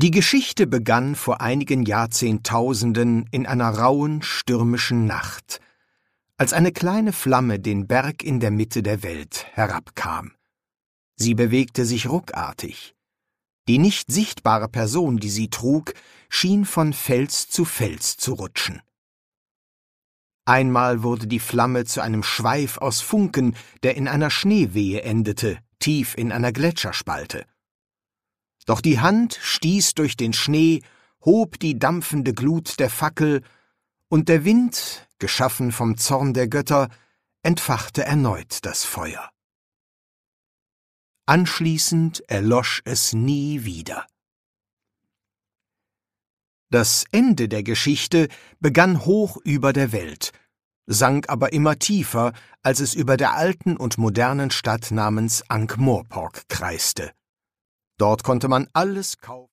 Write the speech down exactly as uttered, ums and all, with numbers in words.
Die Geschichte begann vor einigen Jahrzehntausenden in einer rauen, stürmischen Nacht, als eine kleine Flamme den Berg in der Mitte der Welt herabkam. Sie bewegte sich ruckartig. Die nicht sichtbare Person, die sie trug, schien von Fels zu Fels zu rutschen. Einmal wurde die Flamme zu einem Schweif aus Funken, der in einer Schneewehe endete, tief in einer Gletscherspalte. Doch die Hand stieß durch den Schnee, hob die dampfende Glut der Fackel, und der Wind, geschaffen vom Zorn der Götter, entfachte erneut das Feuer. Anschließend erlosch es nie wieder. Das Ende der Geschichte begann hoch über der Welt, sank aber immer tiefer, als es über der alten und modernen Stadt namens Ankh-Morpork kreiste. Dort konnte man alles kaufen.